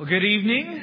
Well, good evening.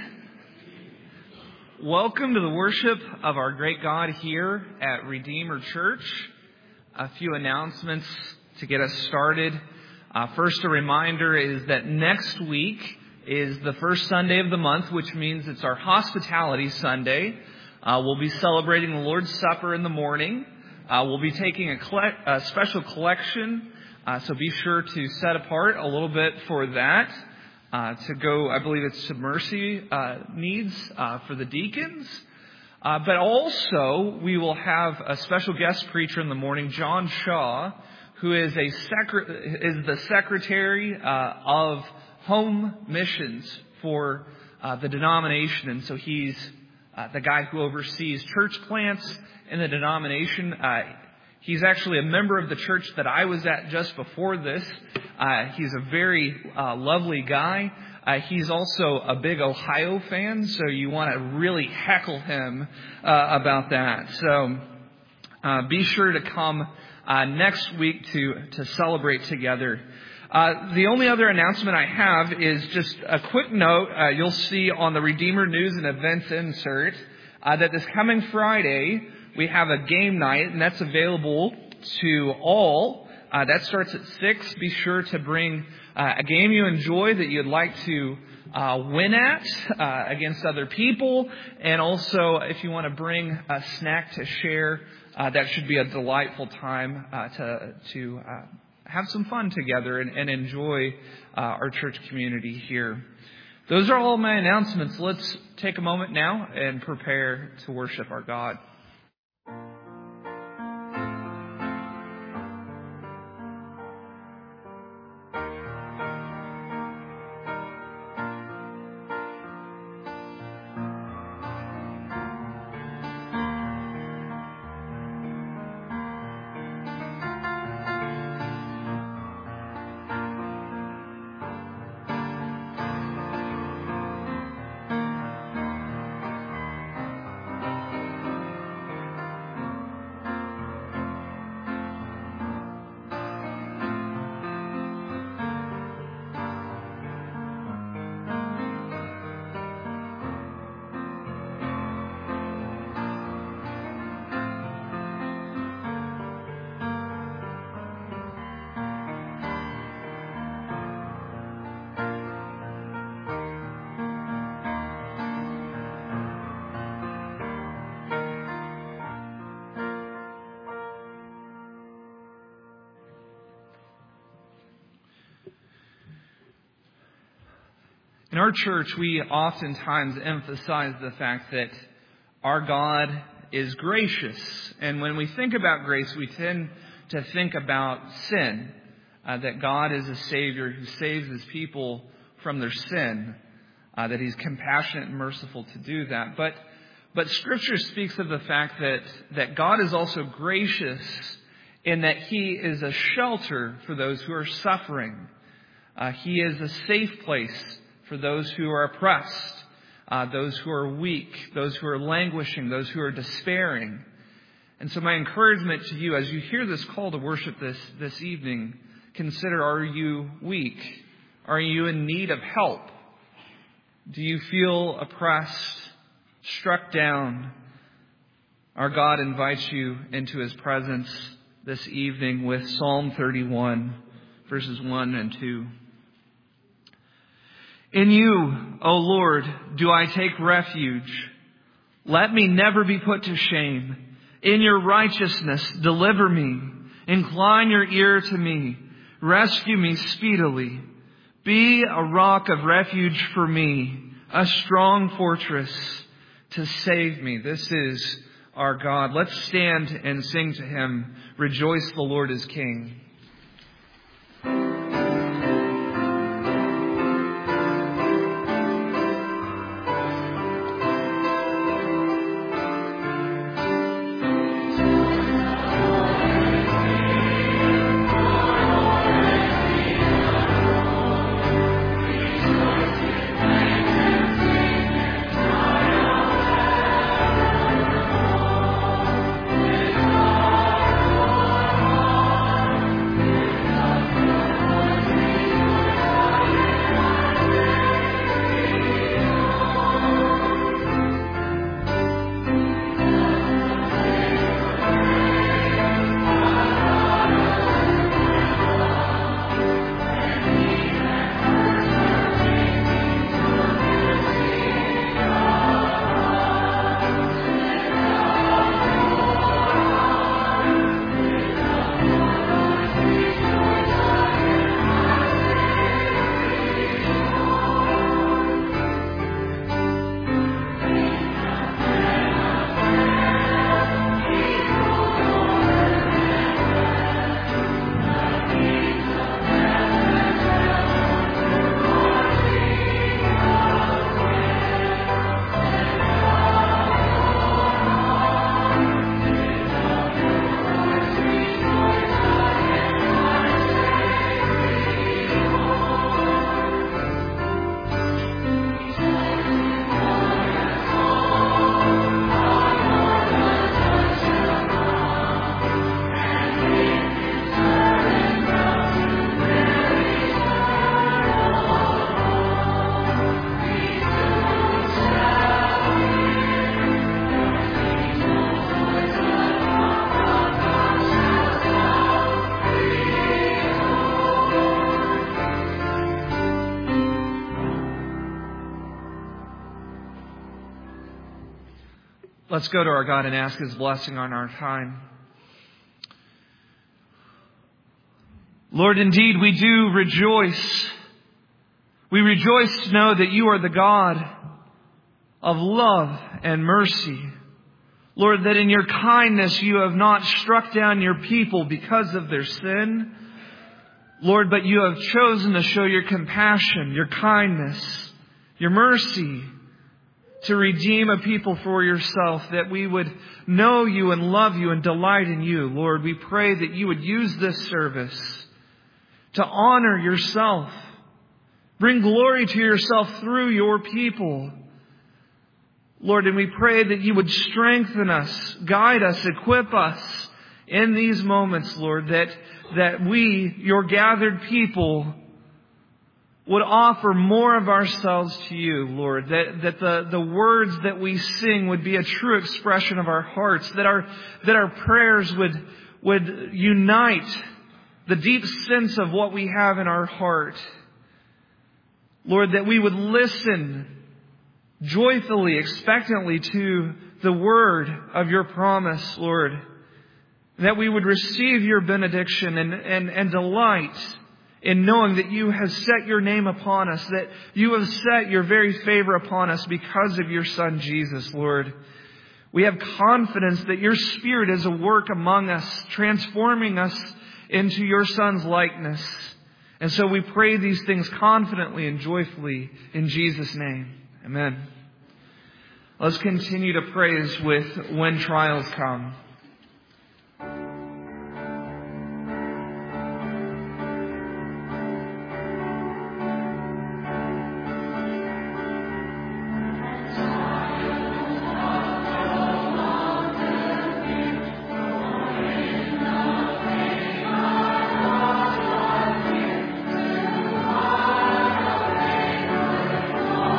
Welcome to the worship of our great God here at Redeemer Church. A few announcements to get us started. First, a reminder is that next week is the first Sunday of the month, which means it's our Hospitality Sunday. We'll be celebrating the Lord's Supper in the morning. We'll be taking a special collection, so be sure to set apart a little bit for that. To go, I believe it's to mercy needs for the deacons. But also, we will have a special guest preacher in the morning, John Shaw, who is the secretary of home missions for the denomination. And so he's the guy who oversees church plants in the denomination. He's actually a member of the church that I was at just before this. He's a very lovely guy. He's also a big Ohio fan, so you want to really heckle him about that. So be sure to come next week to celebrate together. The only other announcement I have is just a quick note. You'll see on the Redeemer News and Events insert that this coming Friday we have a game night, and that's available to all. That starts at 6. Be sure to bring a game you enjoy that you'd like to win at against other people. And also, if you want to bring a snack to share, that should be a delightful time to have some fun together and enjoy our church community here. Those are all my announcements. Let's take a moment now and prepare to worship our God. In our church, we oftentimes emphasize the fact that our God is gracious. And when we think about grace, we tend to think about sin. That God is a Savior who saves His people from their sin. That He's compassionate and merciful to do that. But Scripture speaks of the fact that God is also gracious in that He is a shelter for those who are suffering. He is a safe place for those who are oppressed, those who are weak, those who are languishing, those who are despairing. And so my encouragement to you as you hear this call to worship this evening, consider, are you weak? Are you in need of help? Do you feel oppressed, struck down? Our God invites you into His presence this evening with Psalm 31, verses 1 and 2. In you, O Lord, do I take refuge. Let me never be put to shame. In your righteousness, deliver me. Incline your ear to me. Rescue me speedily. Be a rock of refuge for me, a strong fortress to save me. This is our God. Let's stand and sing to Him. Rejoice, the Lord is King. Let's go to our God and ask His blessing on our time. Lord, indeed we do rejoice. We rejoice to know that You are the God of love and mercy. Lord, that in Your kindness You have not struck down Your people because of their sin. Lord, but You have chosen to show Your compassion, Your kindness, Your mercy, to redeem a people for Yourself, that we would know You and love You and delight in You. Lord, we pray that You would use this service to honor Yourself. Bring glory to Yourself through Your people. Lord, and we pray that You would strengthen us, guide us, equip us in these moments, Lord, that we, Your gathered people, would offer more of ourselves to You, Lord, that the words that we sing would be a true expression of our hearts, that our prayers would unite the deep sense of what we have in our heart. Lord, that we would listen joyfully, expectantly to the word of Your promise, Lord, that we would receive Your benediction and delight in knowing that You have set Your name upon us, that You have set Your very favor upon us because of Your Son, Jesus, Lord. We have confidence that Your Spirit is at work among us, transforming us into Your Son's likeness. And so we pray these things confidently and joyfully in Jesus' name. Amen. Let's continue to praise with When Trials Come.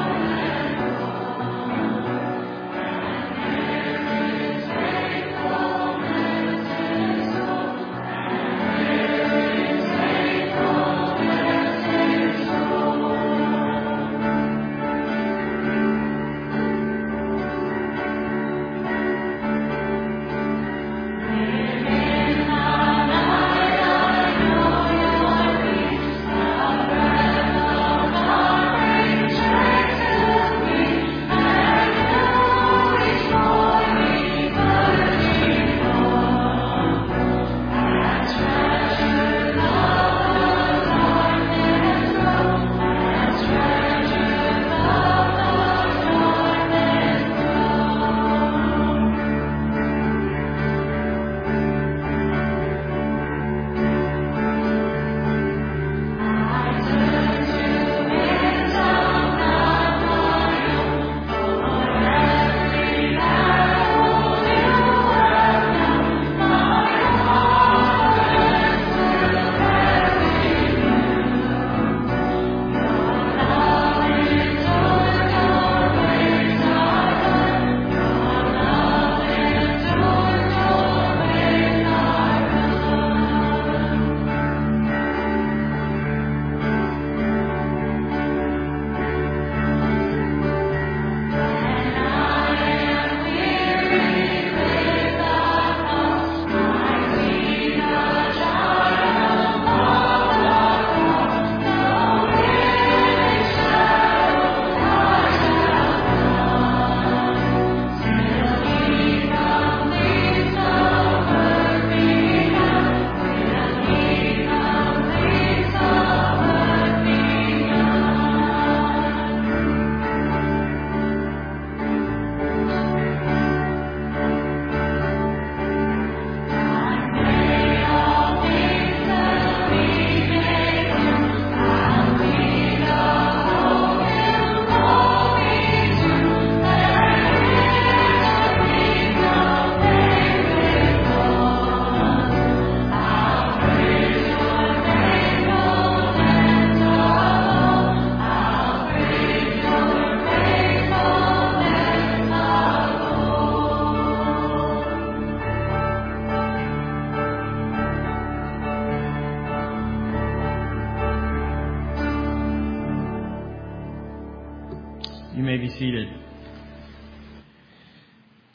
Faithful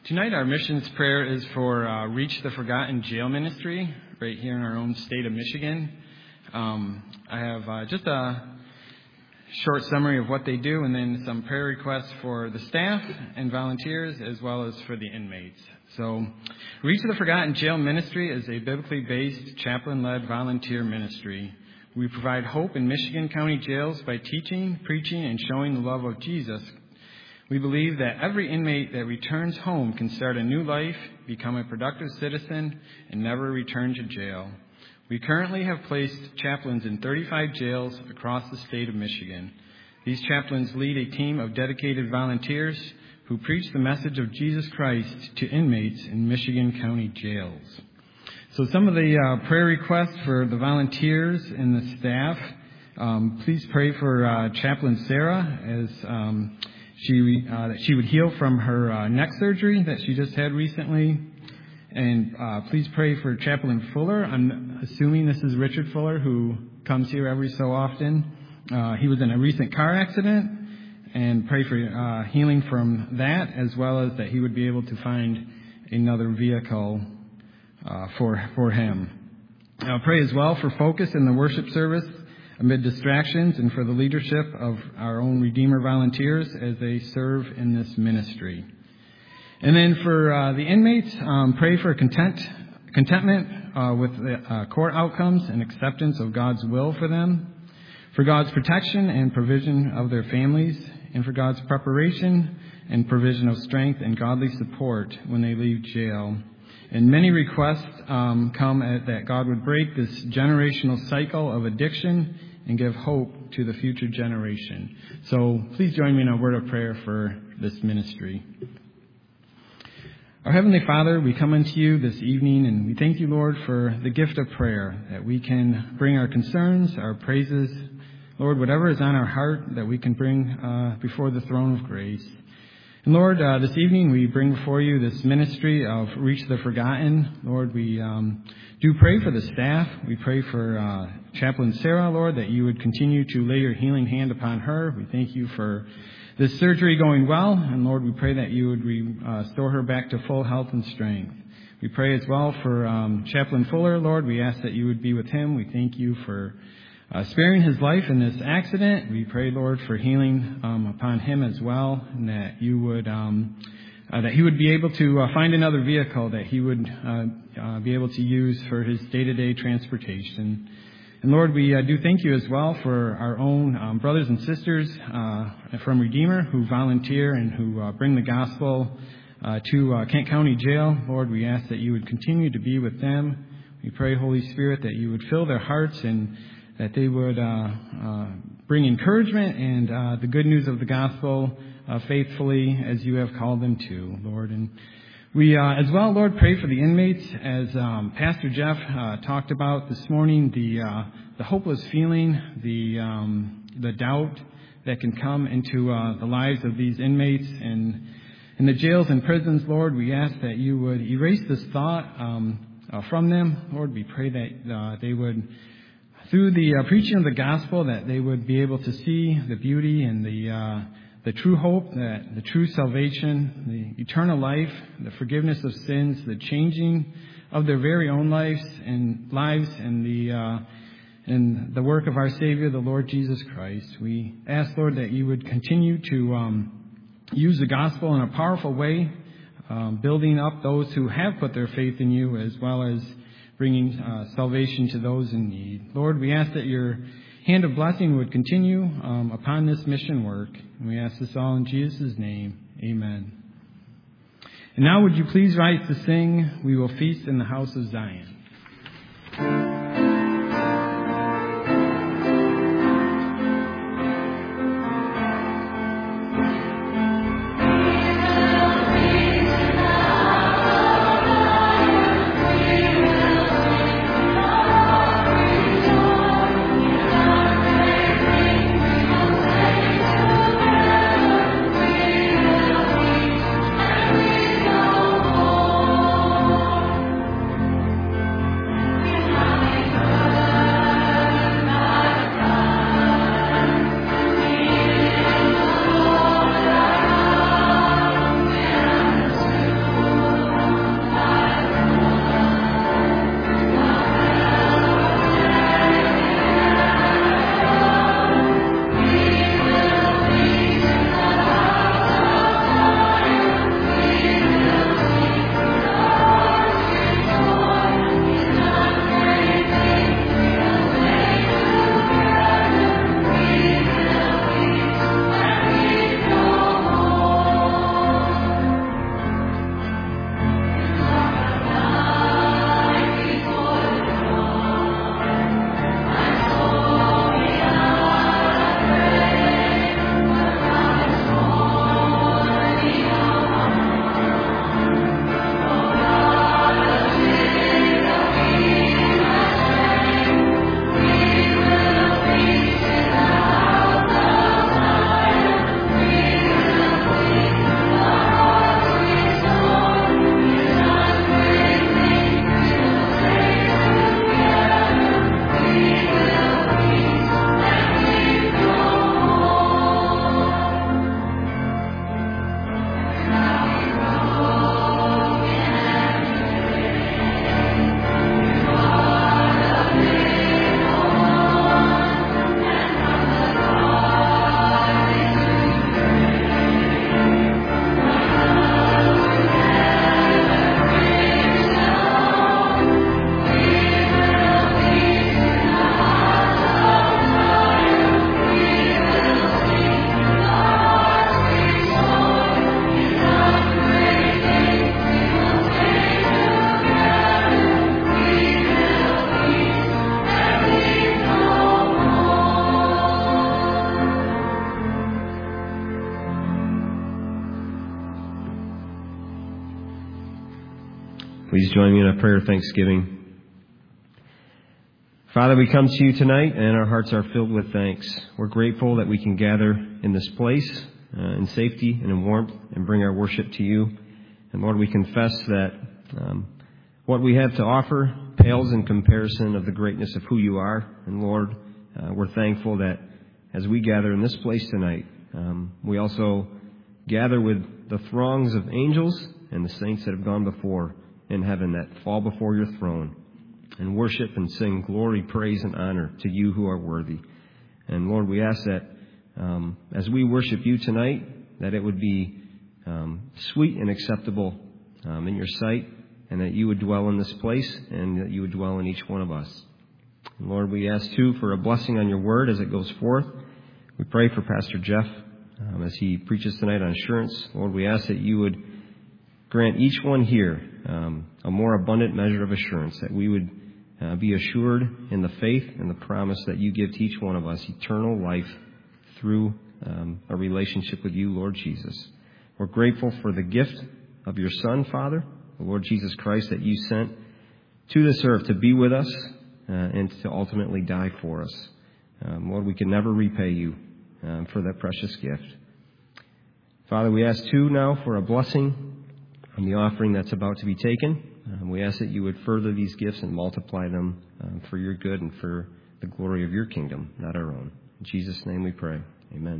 Tonight our missions prayer is for Reach the Forgotten Jail Ministry right here in our own state of Michigan. I have just a short summary of what they do and then some prayer requests for the staff and volunteers as well as for the inmates. So Reach the Forgotten Jail Ministry is a biblically based chaplain-led volunteer ministry. We provide hope in Michigan County jails by teaching, preaching, and showing the love of Jesus. We believe that every inmate that returns home can start a new life, become a productive citizen, and never return to jail. We currently have placed chaplains in 35 jails across the state of Michigan. These chaplains lead a team of dedicated volunteers who preach the message of Jesus Christ to inmates in Michigan County jails. So some of the prayer requests for the volunteers and the staff. Please pray for Chaplain Sarah as she would heal from her neck surgery that she just had recently. And please pray for Chaplain Fuller. I'm assuming this is Richard Fuller, who comes here every so often. He was in a recent car accident, and pray for healing from that, as well as that he would be able to find another vehicle for him. I'll pray as well for focus in the worship service amid distractions, and for the leadership of our own Redeemer volunteers as they serve in this ministry. And then for the inmates, pray for contentment with the court outcomes and acceptance of God's will for them, for God's protection and provision of their families, and for God's preparation and provision of strength and godly support when they leave jail. And many requests come that God would break this generational cycle of addiction and give hope to the future generation. So please join me in a word of prayer for this ministry. Our Heavenly Father, we come unto you this evening, and we thank you, Lord, for the gift of prayer, that we can bring our concerns, our praises, Lord, whatever is on our heart, that we can bring before the throne of grace. And Lord, this evening we bring before you this ministry of Reach the Forgotten. Lord, we do pray for the staff. We pray for Chaplain Sarah, Lord, that you would continue to lay your healing hand upon her. We thank you for this surgery going well. And Lord, we pray that you would restore her back to full health and strength. We pray as well for Chaplain Fuller, Lord. We ask that you would be with him. We thank you for sparing his life in this accident. We pray, Lord, for healing upon him as well, and that you would that he would be able to find another vehicle that he would be able to use for his day-to-day transportation. And Lord, we do thank you as well for our own brothers and sisters from Redeemer who volunteer and who bring the gospel to Kent County Jail. Lord, we ask that you would continue to be with them. We pray, Holy Spirit, that you would fill their hearts and that they would bring encouragement and the good news of the gospel faithfully as you have called them to, Lord. And we as well, Lord, pray for the inmates as Pastor Jeff talked about this morning, the hopeless feeling, the doubt that can come into the lives of these inmates. And in the jails and prisons, Lord, we ask that you would erase this thought from them. Lord, we pray that they would, through the preaching of the gospel, that they would be able to see the beauty and the true hope, that the true salvation, the eternal life, the forgiveness of sins, the changing of their very own lives and the work of our Savior, the Lord Jesus Christ. We ask, Lord, that you would continue to use the gospel in a powerful way, building up those who have put their faith in you, as well as bringing salvation to those in need. Lord, we ask that your hand of blessing would continue upon this mission work. And we ask this all in Jesus' name. Amen. And now would you please rise to sing, "We Will Feast in the House of Zion." Please join me in a prayer of thanksgiving. Father, we come to you tonight, and our hearts are filled with thanks. We're grateful that we can gather in this place in safety and in warmth and bring our worship to you. And Lord, we confess that what we have to offer pales in comparison of the greatness of who you are. And Lord, we're thankful that as we gather in this place tonight, we also gather with the throngs of angels and the saints that have gone before in heaven that fall before your throne and worship and sing glory, praise, and honor to you who are worthy. And Lord, we ask that as we worship you tonight, that it would be sweet and acceptable in your sight, and that you would dwell in this place and that you would dwell in each one of us. And Lord, we ask too for a blessing on your word as it goes forth. We pray for Pastor Jeff as he preaches tonight on assurance. Lord, we ask that you would grant each one here a more abundant measure of assurance, that we would be assured in the faith and the promise that you give to each one of us, eternal life through a relationship with you, Lord Jesus. We're grateful for the gift of your Son, Father, the Lord Jesus Christ, that you sent to this earth to be with us and to ultimately die for us. Lord, we can never repay you for that precious gift. Father, we ask too now for a blessing on the offering that's about to be taken. We ask that you would further these gifts and multiply them for your good and for the glory of your kingdom, not our own. In Jesus' name we pray. Amen.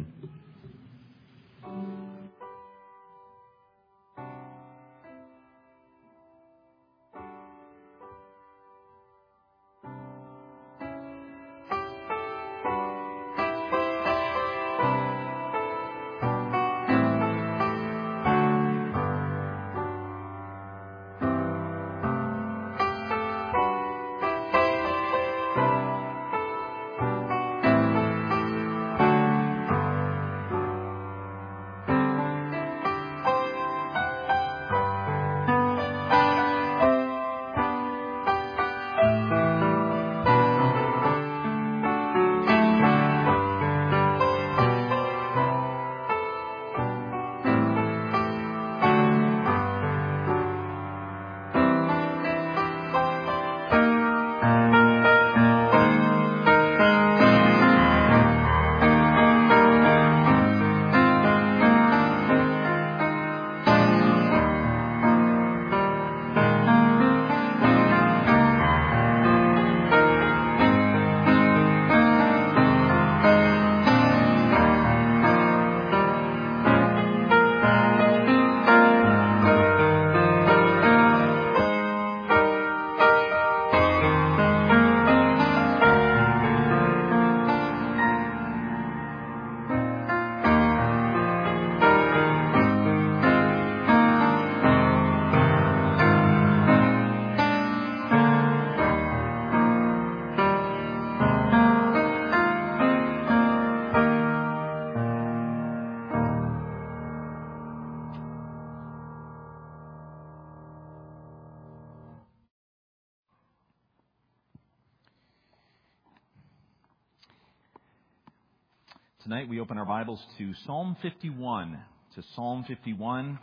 Tonight we open our Bibles to Psalm 51. To Psalm 51.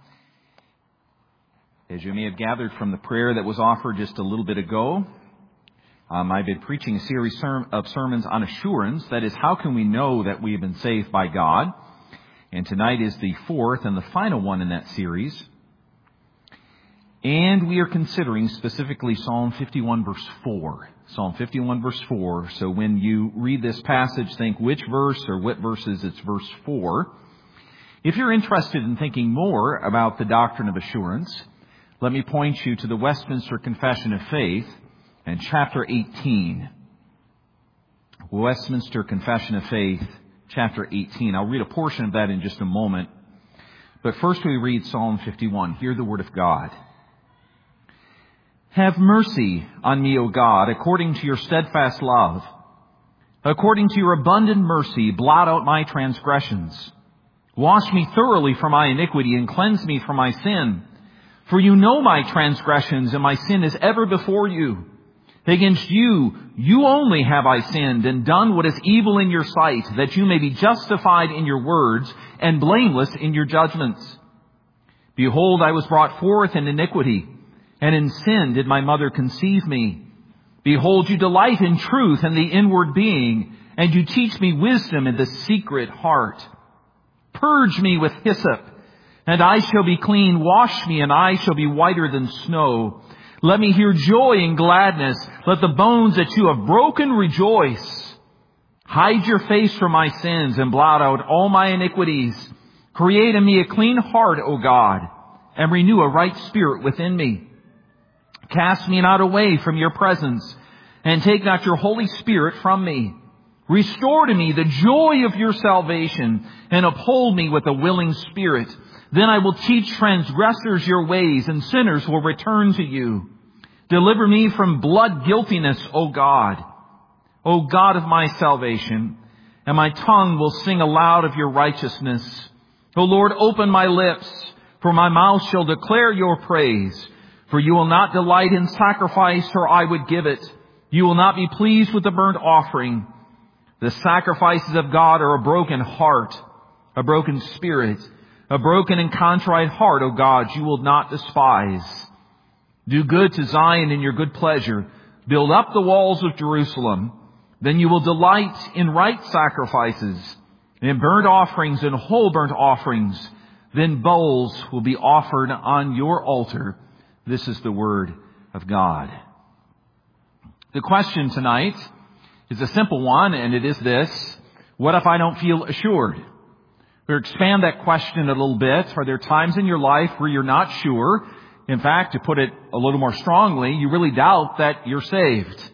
As you may have gathered from the prayer that was offered just a little bit ago, I've been preaching a series of sermons on assurance. That is, how can we know that we have been saved by God? And tonight is the fourth and the final one in that series. And we are considering specifically Psalm 51 verse 4. Psalm 51 verse 4. So when you read this passage, think which verse or what verses it's verse 4. If you're interested in thinking more about the doctrine of assurance, let me point you to the Westminster Confession of Faith and chapter 18. Westminster Confession of Faith, chapter 18. I'll read a portion of that in just a moment. But first we read Psalm 51. Hear the word of God. Have mercy on me, O God, according to your steadfast love. According to your abundant mercy, blot out my transgressions. Wash me thoroughly from my iniquity and cleanse me from my sin. For you know my transgressions, and my sin is ever before you. Against you, you only have I sinned and done what is evil in your sight, that you may be justified in your words and blameless in your judgments. Behold, I was brought forth in iniquity, and in sin did my mother conceive me. Behold, you delight in truth and the inward being, and you teach me wisdom in the secret heart. Purge me with hyssop, and I shall be clean. Wash me, and I shall be whiter than snow. Let me hear joy and gladness. Let the bones that you have broken rejoice. Hide your face from my sins and blot out all my iniquities. Create in me a clean heart, O God, and renew a right spirit within me. Cast me not away from your presence, and take not your Holy Spirit from me. Restore to me the joy of your salvation, and uphold me with a willing spirit. Then I will teach transgressors your ways, and sinners will return to you. Deliver me from blood guiltiness, O God of my salvation, and my tongue will sing aloud of your righteousness. O Lord, open my lips, for my mouth shall declare your praise. For you will not delight in sacrifice, or I would give it. You will not be pleased with the burnt offering. The sacrifices of God are a broken heart, a broken spirit, a broken and contrite heart, O God, you will not despise. Do good to Zion in your good pleasure. Build up the walls of Jerusalem. Then you will delight in right sacrifices, in burnt offerings and whole burnt offerings. Then bowls will be offered on your altar. This is the word of God. The question tonight is a simple one, and it is this: what if I don't feel assured? We'll expand that question a little bit. Are there times in your life where you're not sure? In fact, to put it a little more strongly, you really doubt that you're saved.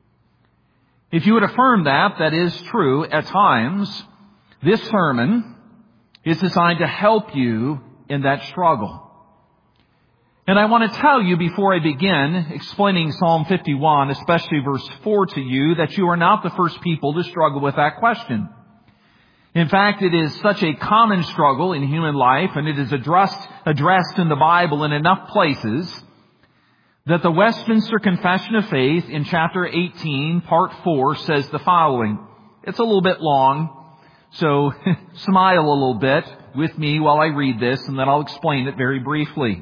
If you would affirm that, that is true at times, this sermon is designed to help you in that struggle. And I want to tell you before I begin explaining Psalm 51, especially verse 4 to you, that you are not the first people to struggle with that question. In fact, it is such a common struggle in human life, and it is addressed in the Bible in enough places, that the Westminster Confession of Faith in chapter 18, part 4, says the following. It's a little bit long, so smile a little bit with me while I read this, and then I'll explain it very briefly.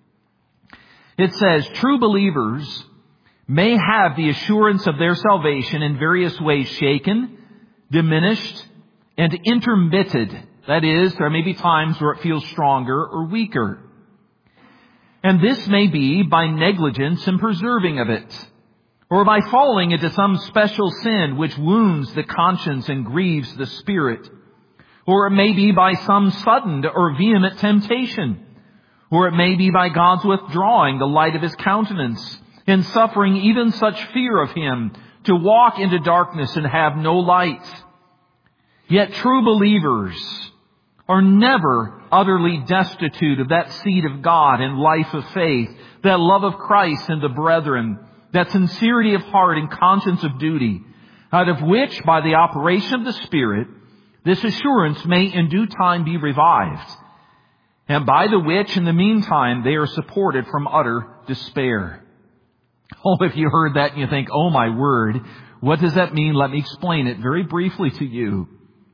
It says, true believers may have the assurance of their salvation in various ways shaken, diminished, and intermitted. That is, there may be times where it feels stronger or weaker. And this may be by negligence in preserving of it, or by falling into some special sin which wounds the conscience and grieves the spirit, or it may be by some sudden or vehement temptation, or it may be by God's withdrawing the light of His countenance, and suffering even such fear of Him, to walk into darkness and have no light. Yet true believers are never utterly destitute of that seed of God and life of faith, that love of Christ and the brethren, that sincerity of heart and conscience of duty, out of which, by the operation of the Spirit, this assurance may in due time be revived, and by the which, in the meantime, they are supported from utter despair. Oh, if you heard that and you think, oh my word, what does that mean? Let me explain it very briefly to you.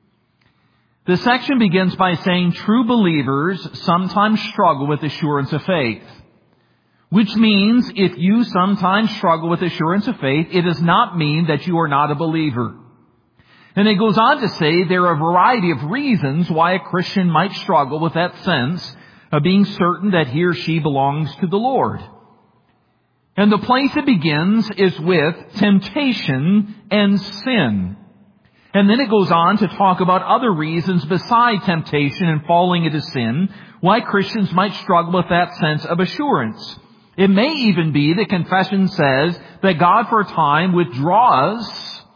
The section begins by saying true believers sometimes struggle with assurance of faith, which means if you sometimes struggle with assurance of faith, it does not mean that you are not a believer. And it goes on to say there are a variety of reasons why a Christian might struggle with that sense of being certain that he or she belongs to the Lord. And the place it begins is with temptation and sin. And then it goes on to talk about other reasons beside temptation and falling into sin, why Christians might struggle with that sense of assurance. It may even be that confession says that God for a time withdraws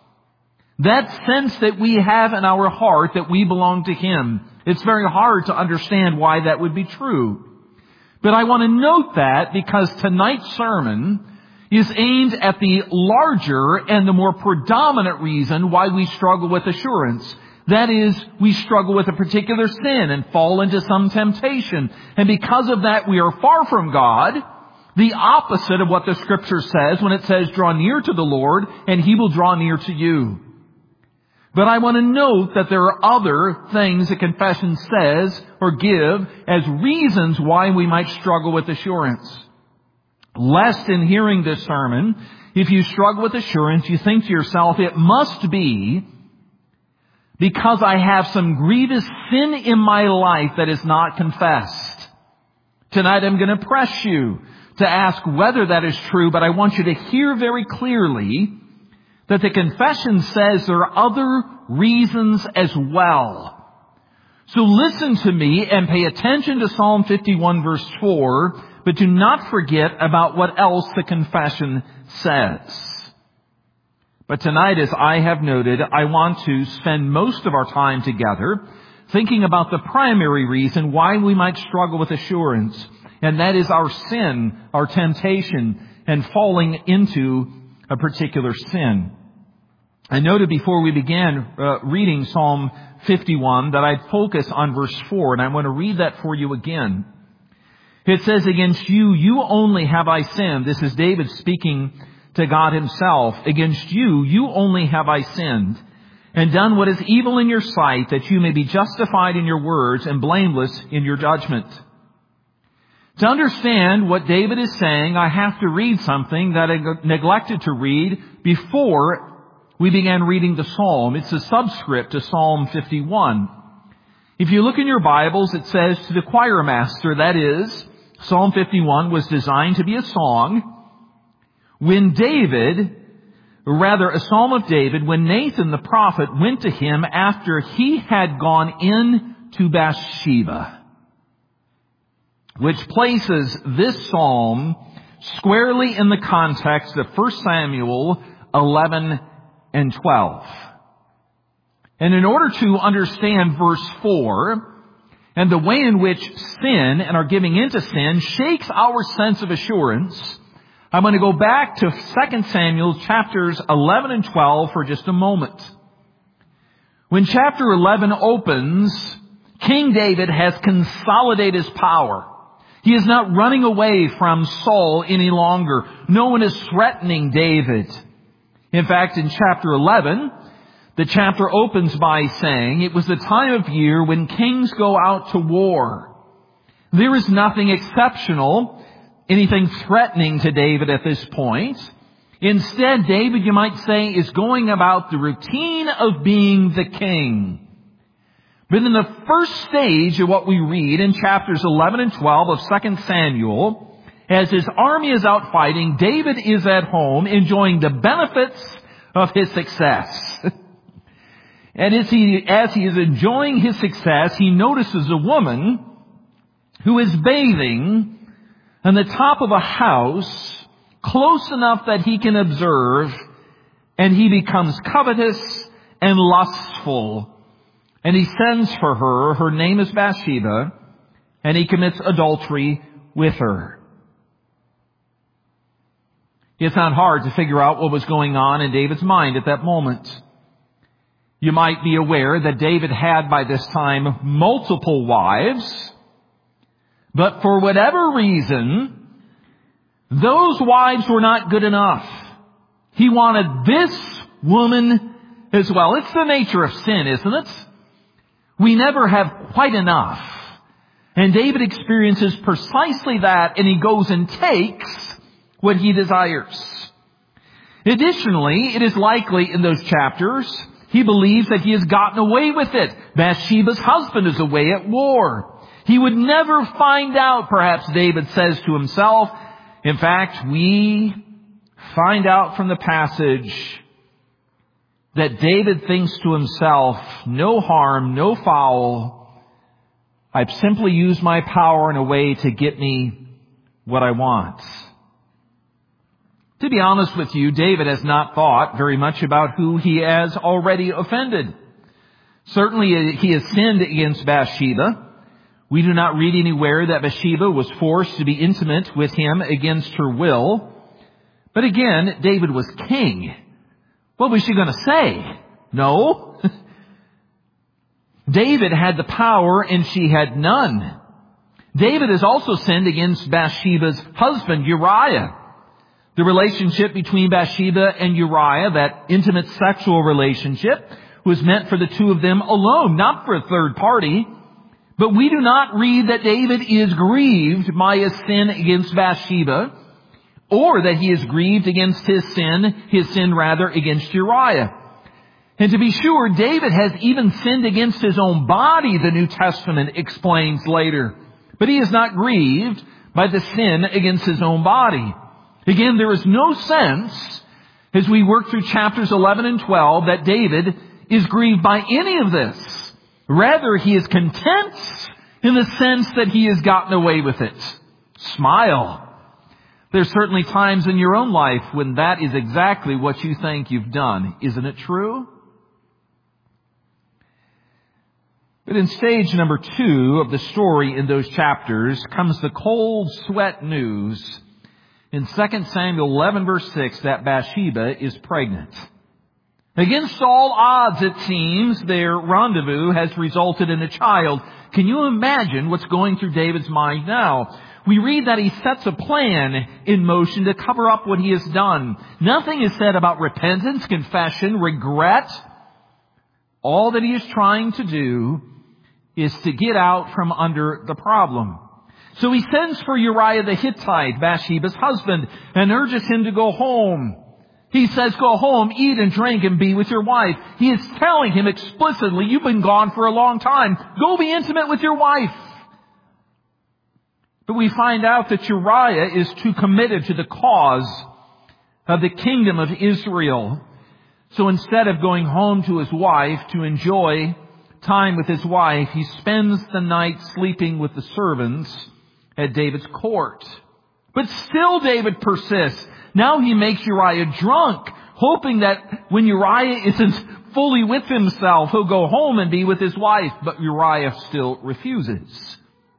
that sense that we have in our heart that we belong to Him. It's very hard to understand why that would be true. But I want to note that because tonight's sermon is aimed at the larger and the more predominant reason why we struggle with assurance. That is, we struggle with a particular sin and fall into some temptation. And because of that, we are far from God. The opposite of what the Scripture says when it says, draw near to the Lord and He will draw near to you. But I want to note that there are other things that confession says or give as reasons why we might struggle with assurance. Lest in hearing this sermon, if you struggle with assurance, you think to yourself, it must be because I have some grievous sin in my life that is not confessed. Tonight I'm going to press you to ask whether that is true, but I want you to hear very clearly that the confession says there are other reasons as well. So listen to me and pay attention to Psalm 51 verse 4, but do not forget about what else the confession says. But tonight, as I have noted, I want to spend most of our time together thinking about the primary reason why we might struggle with assurance, and that is our sin, our temptation, and falling into a particular sin. I noted before we began reading Psalm 51 that I'd focus on verse 4, and I want to read that for you again. It says, against you only have I sinned. This is David speaking to God himself. Against you only have I sinned, and done what is evil in your sight, that you may be justified in your words and blameless in your judgment. To understand what David is saying, I have to read something that I neglected to read before we began reading the psalm. It's a subscript to Psalm 51. If you look in your Bibles, it says to the choir master, that is, Psalm 51 was designed to be a song. When a psalm of David, when Nathan the prophet went to him after he had gone in to Bathsheba, which places this psalm squarely in the context of 1 Samuel 11 and 12. And in order to understand verse 4 and the way in which sin and our giving into sin shakes our sense of assurance, I'm going to go back to 2 Samuel chapters 11 and 12 for just a moment. When chapter 11 opens, King David has consolidated his power. He is not running away from Saul any longer. No one is threatening David. In fact, in chapter 11, the chapter opens by saying, it was the time of year when kings go out to war. There is nothing exceptional, anything threatening to David at this point. Instead, David, you might say, is going about the routine of being the king. But in the first stage of what we read in chapters 11 and 12 of 2 Samuel, as his army is out fighting, David is at home enjoying the benefits of his success. And as he is enjoying his success, he notices a woman who is bathing on the top of a house close enough that he can observe, and he becomes covetous and lustful. And he sends for her. Her name is Bathsheba, and he commits adultery with her. It's not hard to figure out what was going on in David's mind at that moment. You might be aware that David had by this time multiple wives, but for whatever reason, those wives were not good enough. He wanted this woman as well. It's the nature of sin, isn't it? We never have quite enough. And David experiences precisely that, and he goes and takes what he desires. Additionally, it is likely in those chapters, he believes that he has gotten away with it. Bathsheba's husband is away at war. He would never find out, perhaps David says to himself. In fact, we find out from the passage that David thinks to himself, no harm, no foul. I've simply used my power in a way to get me what I want. To be honest with you, David has not thought very much about who he has already offended. Certainly he has sinned against Bathsheba. We do not read anywhere that Bathsheba was forced to be intimate with him against her will. But again, David was king. What was she going to say? No. David had the power and she had none. David has also sinned against Bathsheba's husband, Uriah. The relationship between Bathsheba and Uriah, that intimate sexual relationship, was meant for the two of them alone, not for a third party. But we do not read that David is grieved by his sin against Bathsheba. or that he is grieved against his sin against Uriah. And to be sure, David has even sinned against his own body, the New Testament explains later. But he is not grieved by the sin against his own body. Again, there is no sense, as we work through chapters 11 and 12, that David is grieved by any of this. Rather, he is content in the sense that he has gotten away with it. Smile. There's certainly times in your own life when that is exactly what you think you've done. Isn't it true? But in stage number 2 of the story in those chapters comes the cold sweat news in 2 Samuel 11 verse 6 that Bathsheba is pregnant. Against all odds, it seems, their rendezvous has resulted in a child. Can you imagine what's going through David's mind now? We read that he sets a plan in motion to cover up what he has done. Nothing is said about repentance, confession, regret. All that he is trying to do is to get out from under the problem. So he sends for Uriah the Hittite, Bathsheba's husband, and urges him to go home. He says, go home, eat and drink, and be with your wife. He is telling him explicitly, you've been gone for a long time. Go be intimate with your wife. But we find out that Uriah is too committed to the cause of the kingdom of Israel. So instead of going home to his wife to enjoy time with his wife, he spends the night sleeping with the servants at David's court. But still David persists. Now he makes Uriah drunk, hoping that when Uriah isn't fully with himself, he'll go home and be with his wife. But Uriah still refuses.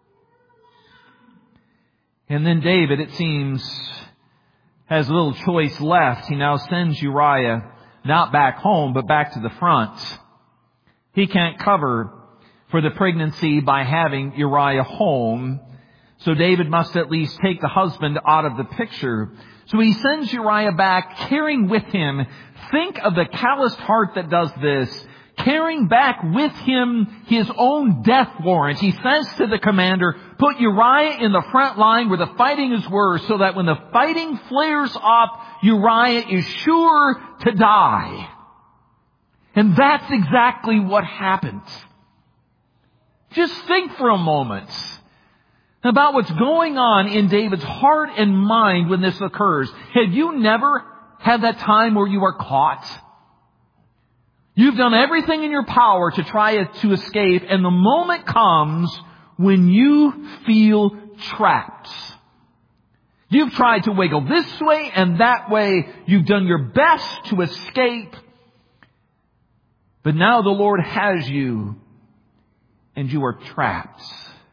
And then David, it seems, has little choice left. He now sends Uriah not back home, but back to the front. He can't cover for the pregnancy by having Uriah home. So David must at least take the husband out of the picture. So he sends Uriah back, carrying with him, think of the calloused heart that does this, carrying back with him his own death warrant. He says to the commander, put Uriah in the front line where the fighting is worse, so that when the fighting flares up, Uriah is sure to die. And that's exactly what happens. Just think for a moment about what's going on in David's heart and mind when this occurs. Have you never had that time where you are caught? You've done everything in your power to try to escape, and the moment comes when you feel trapped. You've tried to wiggle this way and that way. You've done your best to escape. But now the Lord has you, and you are trapped.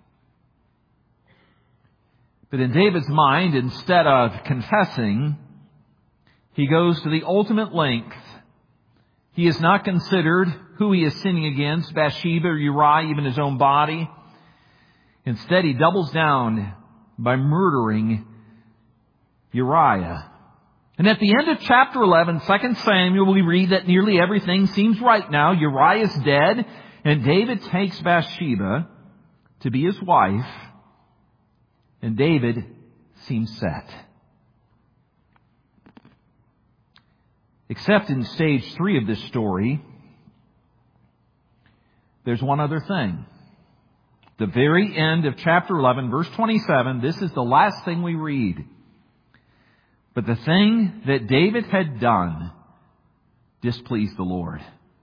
But in David's mind, instead of confessing, he goes to the ultimate length. He has not considered who he is sinning against, Bathsheba or Uriah, even his own body. Instead, he doubles down by murdering Uriah. And at the end of chapter 11, 2 Samuel, we read that nearly everything seems right now. Uriah is dead, and David takes Bathsheba to be his wife, and David seems set. Except in stage 3 of this story, there's one other thing. The very end of chapter 11, verse 27, this is the last thing we read. But the thing that David had done displeased the Lord.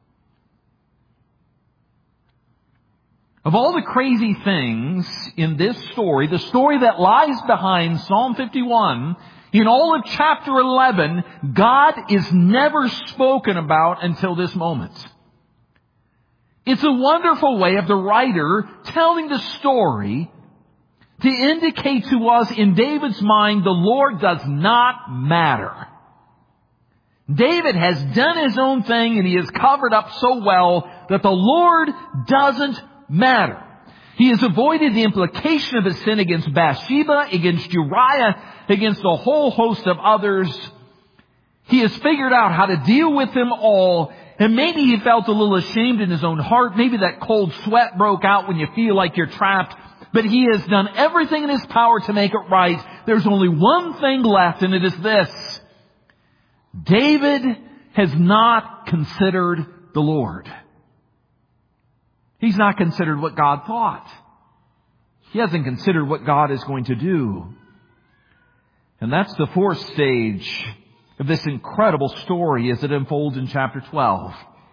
Of all the crazy things in this story, the story that lies behind Psalm 51, in all of chapter 11, God is never spoken about until this moment. It's a wonderful way of the writer telling the story to indicate to us in David's mind the Lord does not matter. David has done his own thing and he has covered up so well that the Lord doesn't matter. He has avoided the implication of his sin against Bathsheba, against Uriah, against a whole host of others. He has figured out how to deal with them all. And maybe he felt a little ashamed in his own heart. Maybe that cold sweat broke out when you feel like you're trapped. But he has done everything in his power to make it right. there's only one thing left, and it is this. David has not considered the Lord. He's not considered what God thought. He hasn't considered what God is going to do. And that's the fourth stage of this incredible story as it unfolds in chapter 12.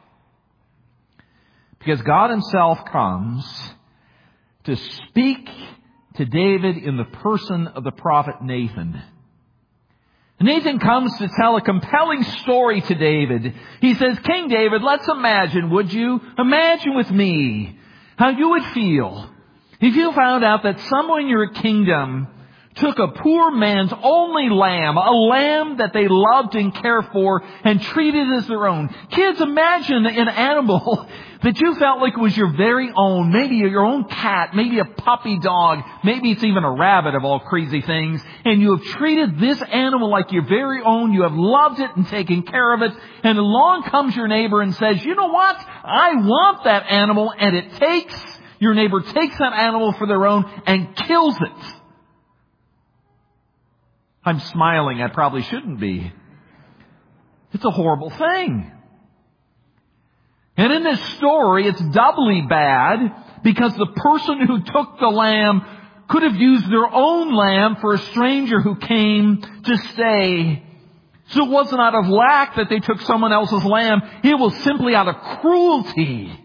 Because God Himself comes to speak to David in the person of the prophet Nathan. Nathan comes to tell a compelling story to David. He says, King David, let's imagine, would you? Imagine with me how you would feel if you found out that someone in your kingdom took a poor man's only lamb, a lamb that they loved and cared for, and treated as their own. Kids, imagine an animal that you felt like was your very own, maybe your own cat, maybe a puppy dog, maybe it's even a rabbit of all crazy things, and you have treated this animal like your very own, you have loved it and taken care of it, and along comes your neighbor and says, you know what? I want that animal, and your neighbor takes that animal for their own and kills it. I'm smiling. I probably shouldn't be. It's a horrible thing. And in this story, it's doubly bad because the person who took the lamb could have used their own lamb for a stranger who came to stay. So it wasn't out of lack that they took someone else's lamb. It was simply out of cruelty.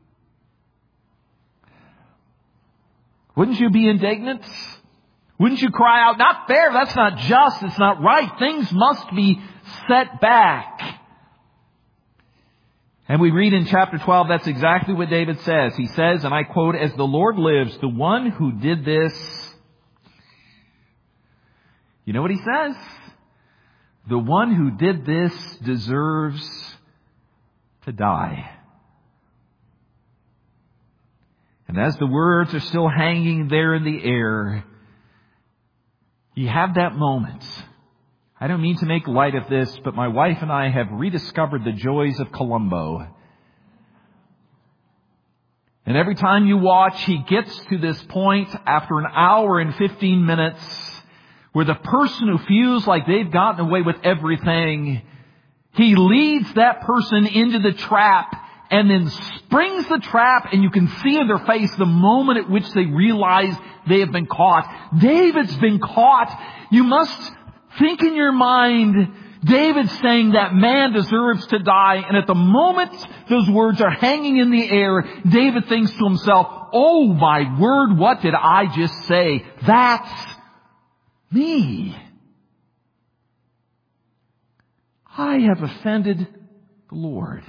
Wouldn't you be indignant? Wouldn't you cry out, not fair, that's not just, it's not right, things must be set back. And we read in chapter 12, that's exactly what David says. He says, and I quote, as the Lord lives, the one who did this, you know what he says? The one who did this deserves to die. And as the words are still hanging there in the air, you have that moment. I don't mean to make light of this, but my wife and I have rediscovered the joys of Columbo. And every time you watch, he gets to this point after an hour and 15 minutes where the person who feels like they've gotten away with everything, he leads that person into the trap and then springs the trap, and you can see in their face the moment at which they realize they have been caught. David's been caught. You must think in your mind, David's saying that man deserves to die. And at the moment those words are hanging in the air, David thinks to himself, oh my word, what did I just say? That's me. I have offended the Lord.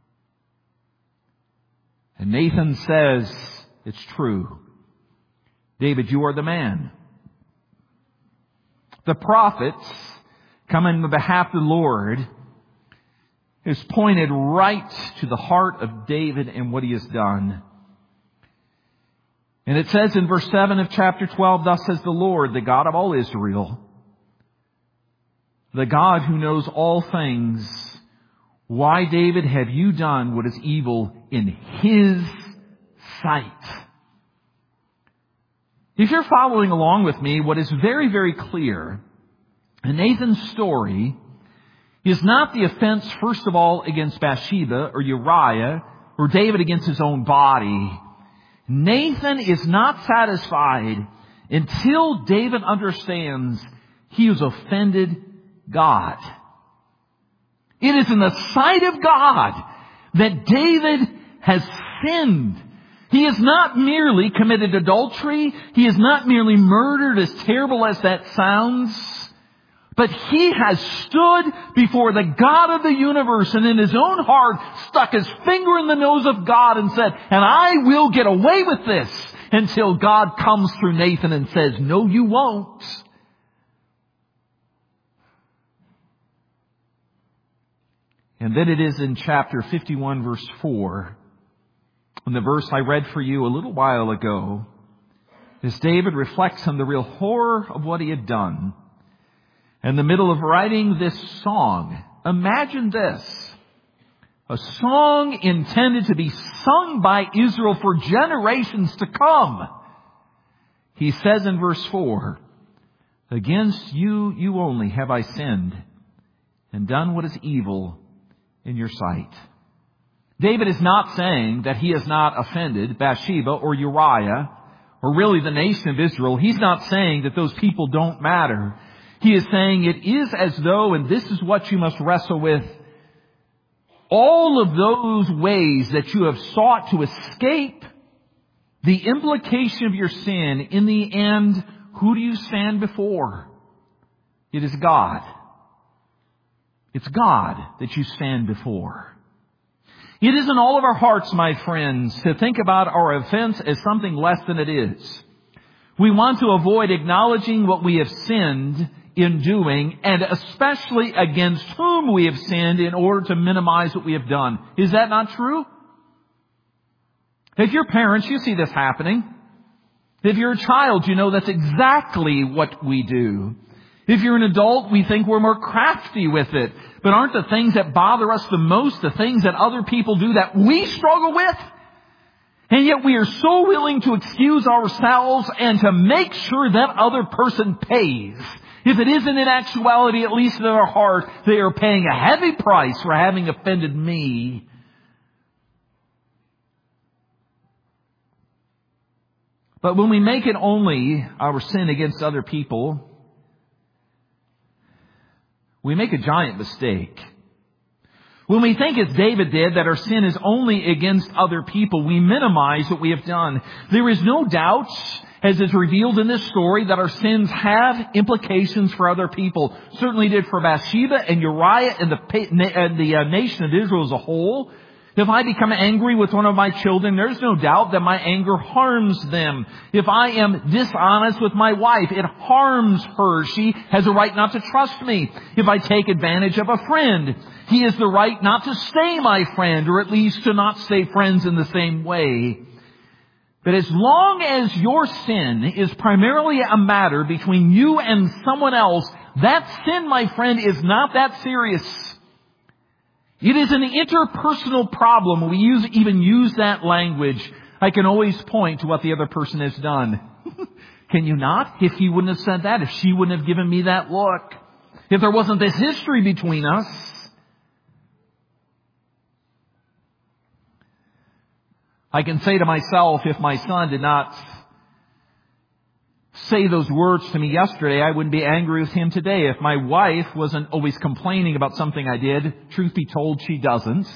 And Nathan says, it's true. David, you are the man. The prophets come on behalf of the Lord is pointed right to the heart of David and what he has done. And it says in verse 7 of chapter 12, thus says the Lord, the God of all Israel, the God who knows all things, why, David, have you done what is evil in His sight? If you're following along with me, what is very, very clear in Nathan's story is not the offense, first of all, against Bathsheba or Uriah or David against his own body. Nathan is not satisfied until David understands he has offended God. It is in the sight of God that David has sinned. He has not merely committed adultery. He has not merely murdered, as terrible as that sounds. But he has stood before the God of the universe and in his own heart stuck his finger in the nose of God and said, and I will get away with this until God comes through Nathan and says, no, you won't. And then it is in chapter 51, verse 4, in the verse I read for you a little while ago, as David reflects on the real horror of what he had done. In the middle of writing this song, imagine this, a song intended to be sung by Israel for generations to come. He says in verse 4, Against you, you only have I sinned and done what is evil in your sight. David is not saying that he has not offended Bathsheba or Uriah or really the nation of Israel. He's not saying that those people don't matter. He is saying it is as though, and this is what you must wrestle with, all of those ways that you have sought to escape the implication of your sin, in the end, who do you stand before? It is God. It's God that you stand before. It is in all of our hearts, my friends, to think about our offense as something less than it is. We want to avoid acknowledging what we have sinned in doing, and especially against whom we have sinned, in order to minimize what we have done. Is that not true? If you're parents, you see this happening. If you're a child, you know that's exactly what we do. If you're an adult, we think we're more crafty with it. But aren't the things that bother us the most the things that other people do that we struggle with? And yet we are so willing to excuse ourselves and to make sure that other person pays. If it isn't in actuality, at least in our heart, they are paying a heavy price for having offended me. But when we make it only our sin against other people, we make a giant mistake. When we think, as David did, that our sin is only against other people, we minimize what we have done. There is no doubt, as is revealed in this story, that our sins have implications for other people. Certainly did for Bathsheba and Uriah and the nation of Israel as a whole. If I become angry with one of my children, there's no doubt that my anger harms them. If I am dishonest with my wife, it harms her. She has a right not to trust me. If I take advantage of a friend, he has the right not to stay my friend, or at least to not stay friends in the same way. But as long as your sin is primarily a matter between you and someone else, that sin, my friend, is not that serious. It is an interpersonal problem. We even use that language. I can always point to what the other person has done. Can you not? If he wouldn't have said that, if she wouldn't have given me that look, if there wasn't this history between us. I can say to myself, if my son did not say those words to me yesterday, I wouldn't be angry with him today. If my wife wasn't always complaining about something I did, truth be told, she doesn't.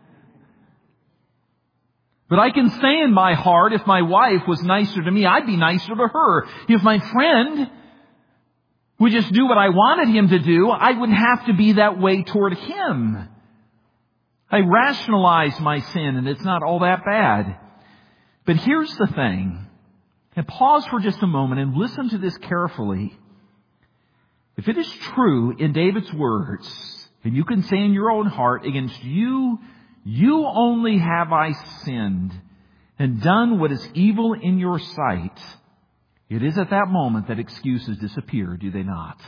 But I can say in my heart, if my wife was nicer to me, I'd be nicer to her. If my friend would just do what I wanted him to do, I wouldn't have to be that way toward him. I rationalize my sin, and it's not all that bad. But here's the thing. And pause for just a moment and listen to this carefully. If it is true in David's words, and you can say in your own heart, against you, you only have I sinned and done what is evil in your sight, it is at that moment that excuses disappear, do they not?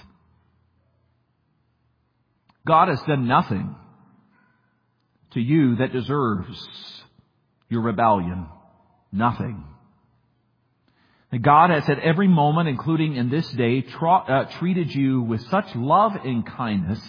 God has done nothing to you that deserves your rebellion. Nothing. God has at every moment, including in this day, treated you with such love and kindness.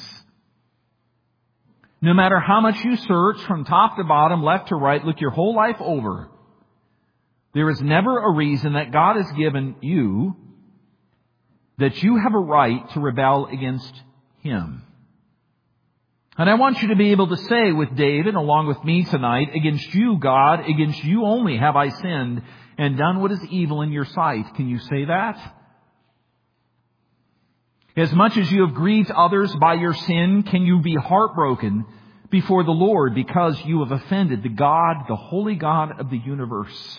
No matter how much you search from top to bottom, left to right, look your whole life over, there is never a reason that God has given you that you have a right to rebel against Him. And I want you to be able to say with David, along with me tonight, against you, God, against you only have I sinned and done what is evil in your sight. Can you say that? As much as you have grieved others by your sin, can you be heartbroken before the Lord because you have offended the God, the holy God of the universe?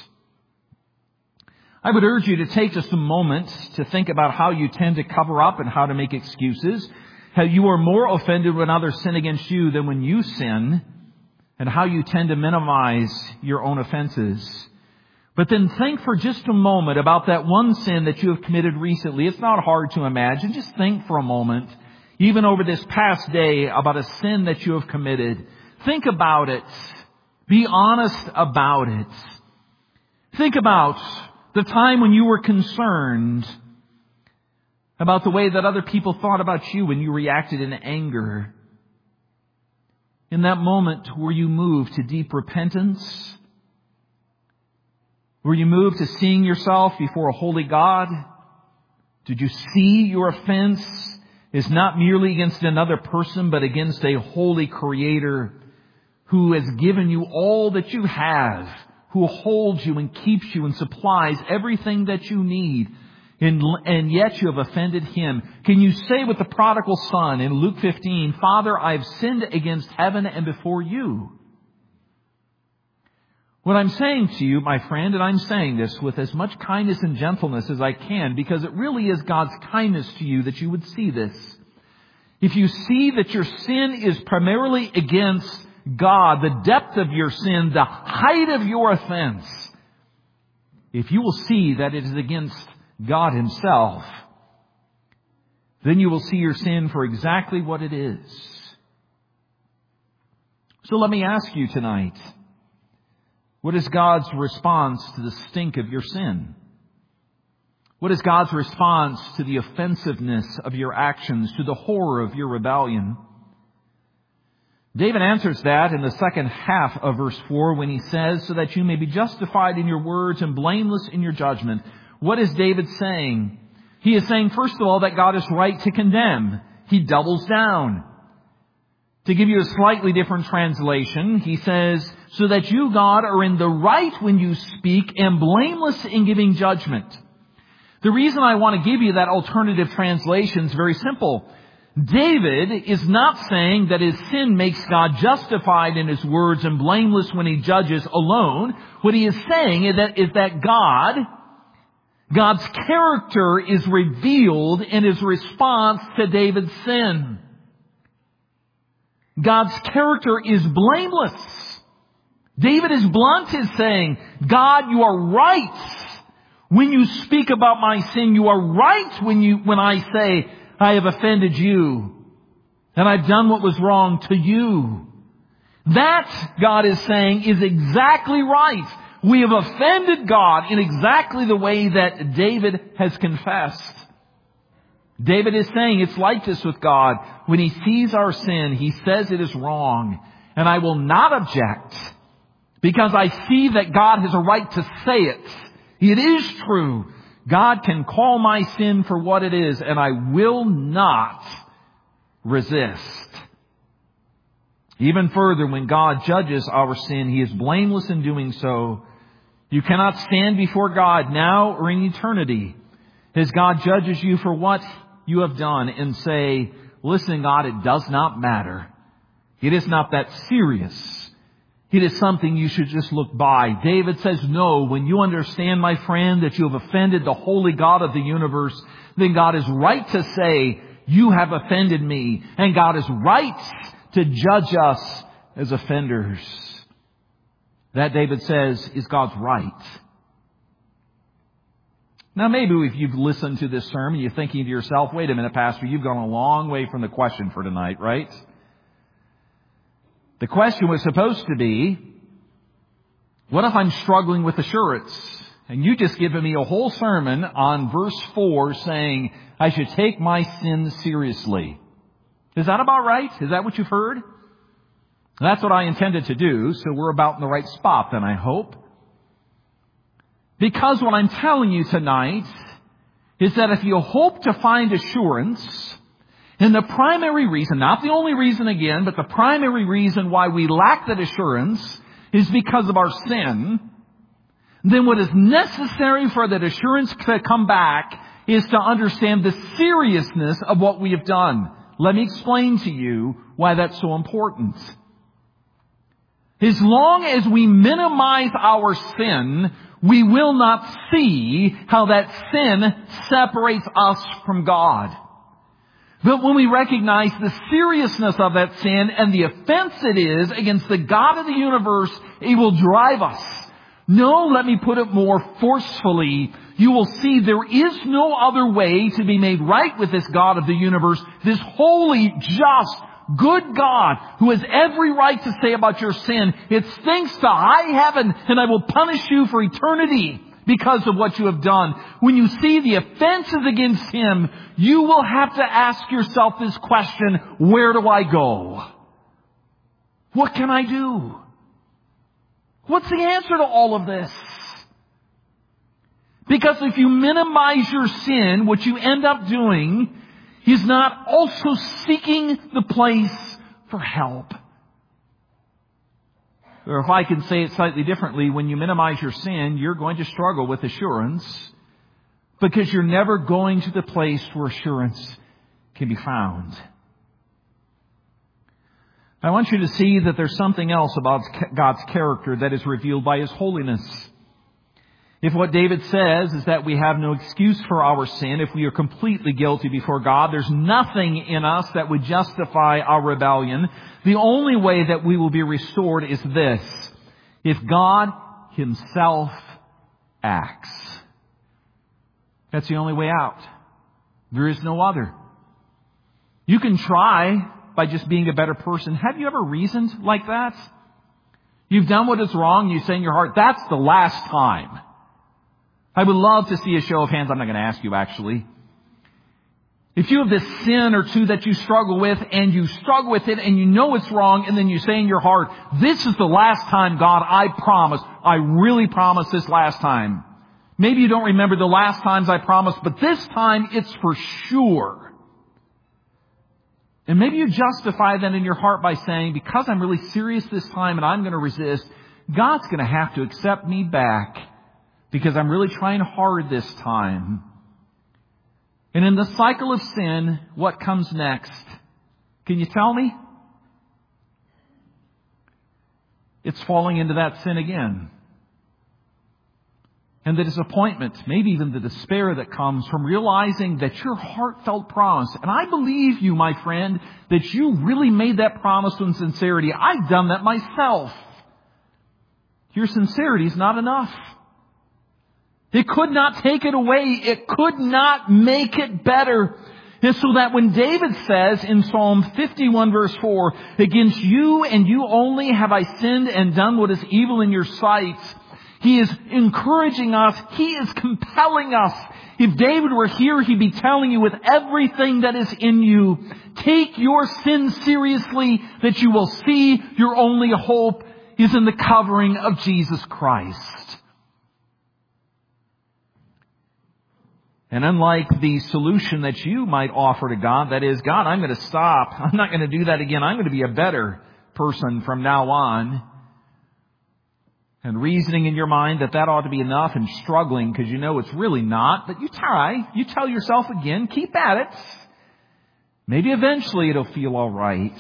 I would urge you to take just a moment to think about how you tend to cover up and how to make excuses, how you are more offended when others sin against you than when you sin, and how you tend to minimize your own offenses. But then think for just a moment about that one sin that you have committed recently. It's not hard to imagine. Just think for a moment, even over this past day, about a sin that you have committed. Think about it. Be honest about it. Think about the time when you were concerned about the way that other people thought about you when you reacted in anger. In that moment, were you moved to deep repentance? Were you moved to seeing yourself before a holy God? Did you see your offense is not merely against another person, but against a holy Creator who has given you all that you have, who holds you and keeps you and supplies everything that you need, and yet you have offended Him? Can you say with the prodigal son in Luke 15, Father, I've sinned against heaven and before you? What I'm saying to you, my friend, and I'm saying this with as much kindness and gentleness as I can, because it really is God's kindness to you that you would see this. If you see that your sin is primarily against God, the depth of your sin, the height of your offense, if you will see that it is against God Himself, then you will see your sin for exactly what it is. So let me ask you tonight, what is God's response to the stink of your sin? What is God's response to the offensiveness of your actions, to the horror of your rebellion? David answers that in the second half of verse 4 when he says, so that you may be justified in your words and blameless in your judgment. What is David saying? He is saying, first of all, that God is right to condemn. He doubles down. To give you a slightly different translation, he says, so that you, God, are in the right when you speak and blameless in giving judgment. The reason I want to give you that alternative translation is very simple. David is not saying that his sin makes God justified in His words and blameless when He judges alone. What he is saying is that God's character is revealed in His response to David's sin. God's character is blameless. David is blunt in saying, God, you are right when you speak about my sin. You are right when I say I have offended you and I've done what was wrong to you. That, God is saying, is exactly right. We have offended God in exactly the way that David has confessed. David is saying it's like this with God. When He sees our sin, He says it is wrong. And I will not object because I see that God has a right to say it. It is true. God can call my sin for what it is, and I will not resist. Even further, when God judges our sin, He is blameless in doing so. You cannot stand before God now or in eternity as God judges you for what you have done and say, listen, God, it does not matter. It is not that serious. It is something you should just look by. David says, no, when you understand, my friend, that you have offended the holy God of the universe, then God is right to say, you have offended me. And God is right to judge us as offenders. That, David says, is God's right. Now, maybe if you've listened to this sermon, you're thinking to yourself, wait a minute, Pastor, you've gone a long way from the question for tonight, right? The question was supposed to be, what if I'm struggling with assurance? And you just given me a whole sermon on verse 4 saying I should take my sins seriously. Is that about right? Is that what you've heard? That's what I intended to do, so we're about in the right spot then, I hope. Because what I'm telling you tonight is that if you hope to find assurance, and the primary reason, not the only reason again, but the primary reason why we lack that assurance is because of our sin, then what is necessary for that assurance to come back is to understand the seriousness of what we have done. Let me explain to you why that's so important. As long as we minimize our sin, we will not see how that sin separates us from God. But when we recognize the seriousness of that sin and the offense it is against the God of the universe, it will drive us. No, let me put it more forcefully. You will see there is no other way to be made right with this God of the universe, this holy, just, good God who has every right to say about your sin, it stinks to high heaven and I will punish you for eternity. because of what you have done. When you see the offenses against Him, you will have to ask yourself this question, where do I go? What can I do? What's the answer to all of this? Because if you minimize your sin, what you end up doing is not also seeking the place for help. Or if I can say it slightly differently, when you minimize your sin, you're going to struggle with assurance because you're never going to the place where assurance can be found. I want you to see that there's something else about God's character that is revealed by His holiness. If what David says is that we have no excuse for our sin, if we are completely guilty before God, there's nothing in us that would justify our rebellion. The only way that we will be restored is this: if God Himself acts. That's the only way out. There is no other. You can try by just being a better person. Have you ever reasoned like that? You've done what is wrong, you say in your heart, that's the last time. I would love to see a show of hands. I'm not going to ask you, actually. If you have this sin or two that you struggle with, and you struggle with it, and you know it's wrong, and then you say in your heart, this is the last time, God, I promise. I really promise this last time. Maybe you don't remember the last times I promised, but this time it's for sure. And maybe you justify that in your heart by saying, because I'm really serious this time and I'm going to resist, God's going to have to accept me back because I'm really trying hard this time. And in the cycle of sin, what comes next? Can you tell me? It's falling into that sin again. And the disappointment, maybe even the despair that comes from realizing that your heartfelt promise, and I believe you, my friend, that you really made that promise with sincerity. I've done that myself. Your sincerity is not enough. It could not take it away. It could not make it better. And so that when David says in Psalm 51 verse 4, against you and you only have I sinned and done what is evil in your sight, he is encouraging us. He is compelling us. If David were here, he'd be telling you with everything that is in you, take your sin seriously, that you will see your only hope is in the covering of Jesus Christ. And unlike the solution that you might offer to God, that is, God, I'm going to stop. I'm not going to do that again. I'm going to be a better person from now on. And reasoning in your mind that ought to be enough, and struggling because you know it's really not. But you try. You tell yourself again, keep at it. Maybe eventually it'll feel all right.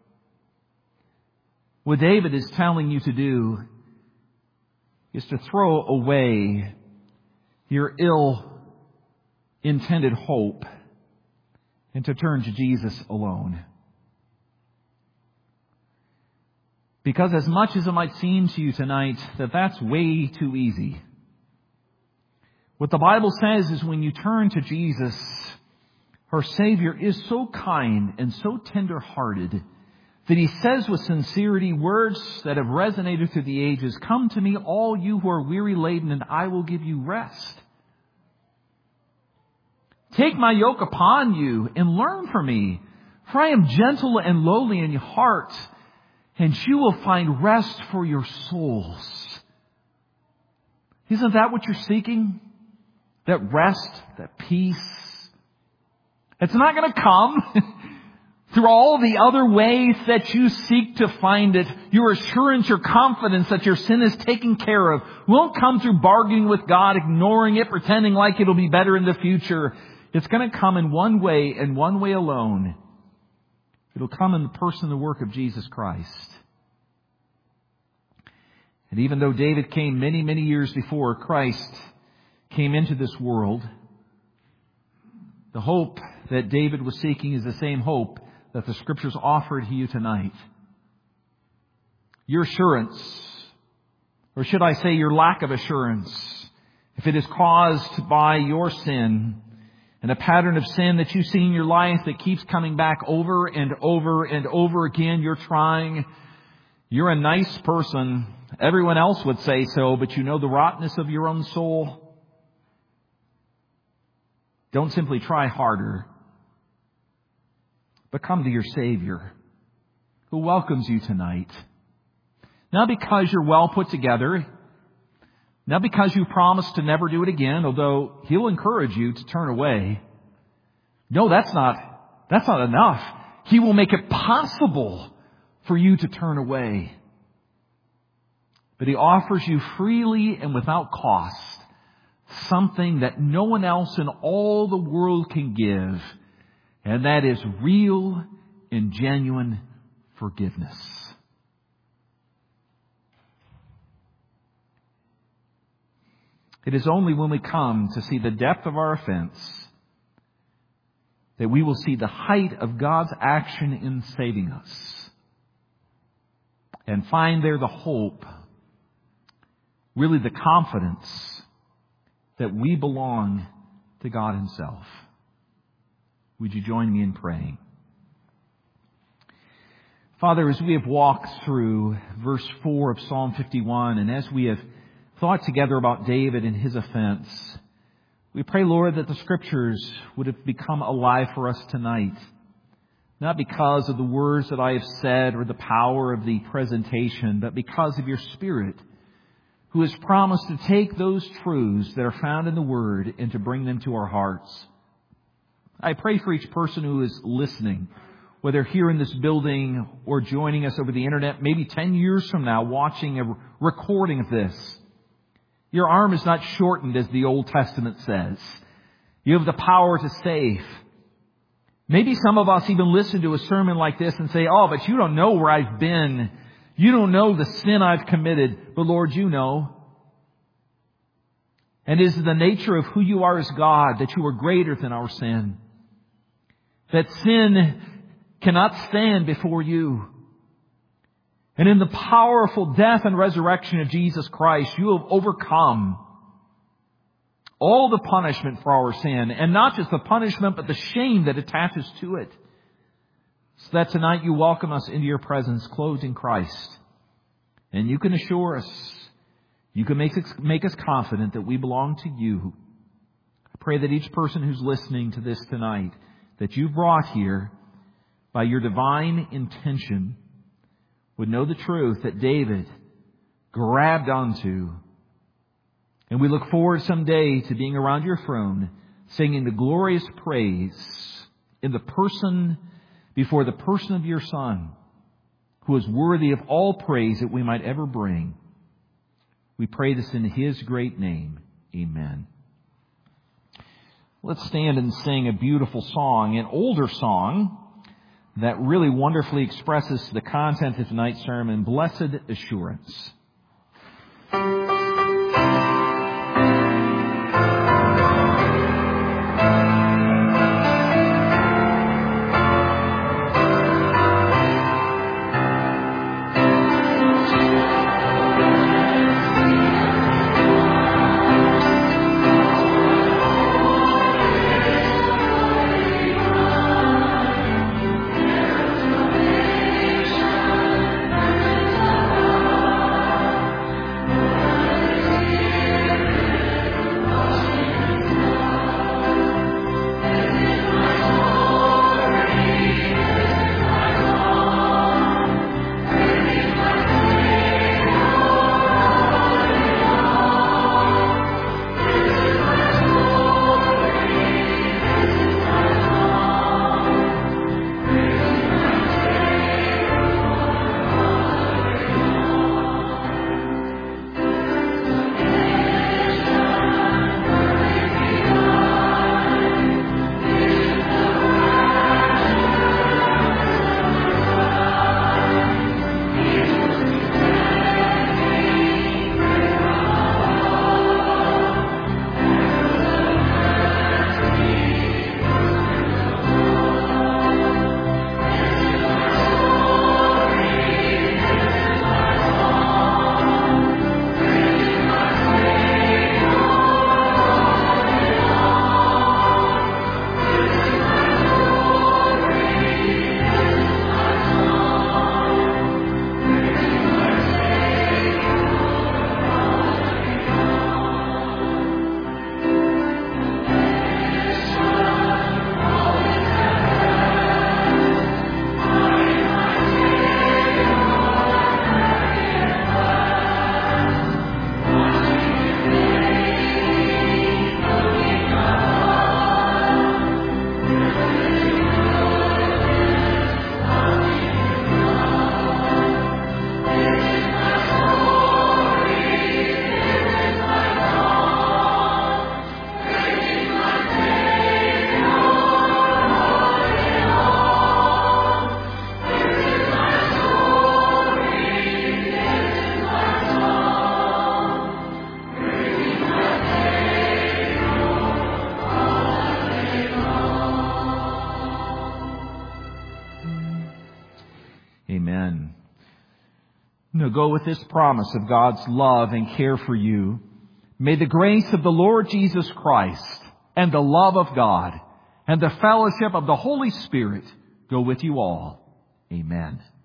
What David is telling you to do is to throw away your ill-intended hope and to turn to Jesus alone. Because as much as it might seem to you tonight that that's way too easy, what the Bible says is when you turn to Jesus, our Savior is so kind and so tender-hearted that He says with sincerity words that have resonated through the ages, come to me all you who are weary laden and I will give you rest. Take my yoke upon you and learn from me, for I am gentle and lowly in your heart, and you will find rest for your souls. Isn't that what you're seeking? That rest, that peace. It's not going to come through all the other ways that you seek to find it. Your assurance, your confidence that your sin is taken care of won't come through bargaining with God, ignoring it, pretending like it'll be better in the future. It's going to come in one way and one way alone. It'll come in the person and the work of Jesus Christ. And even though David came many, many years before Christ came into this world, the hope that David was seeking is the same hope that the Scriptures offer to you tonight. Your assurance, or should I say your lack of assurance, if it is caused by your sin, and a pattern of sin that you see in your life that keeps coming back over and over and over again, you're a nice person Everyone else would say so, but you know the rottenness of your own soul. Don't simply try harder, but come to your Savior, who welcomes you tonight. Not because you're well put together, not because you promise to never do it again, although He'll encourage you to turn away. No, that's not enough. He will make it possible for you to turn away. But He offers you freely and without cost something that no one else in all the world can give, and that is real and genuine forgiveness. It is only when we come to see the depth of our offense that we will see the height of God's action in saving us and find there the hope, really the confidence that we belong to God Himself. Would you join me in praying? Father, as we have walked through verse 4 of Psalm 51, and as we have thought together about David and his offense, we pray, Lord, that the Scriptures would have become alive for us tonight. Not because of the words that I have said or the power of the presentation, but because of your Spirit, who has promised to take those truths that are found in the Word and to bring them to our hearts. I pray for each person who is listening, whether here in this building or joining us over the internet, maybe 10 years from now, watching a recording of this. Your arm is not shortened, as the Old Testament says. You have the power to save. Maybe some of us even listen to a sermon like this and say, oh, but you don't know where I've been. You don't know the sin I've committed. But Lord, you know. And it is the nature of who you are as God that you are greater than our sin. That sin cannot stand before you. And in the powerful death and resurrection of Jesus Christ, you have overcome all the punishment for our sin. And not just the punishment, but the shame that attaches to it. So that tonight you welcome us into your presence, clothed in Christ. And you can assure us, you can make us confident that we belong to you. I pray that each person who's listening to this tonight, that you've brought here by your divine intention, would know the truth that David grabbed onto. And we look forward someday to being around your throne, singing the glorious praise in the person, before the person of your Son, who is worthy of all praise that we might ever bring. We pray this in His great name. Amen. Let's stand and sing a beautiful song, an older song that really wonderfully expresses the content of tonight's sermon, Blessed Assurance. Amen. Now go with this promise of God's love and care for you. May the grace of the Lord Jesus Christ and the love of God and the fellowship of the Holy Spirit go with you all. Amen.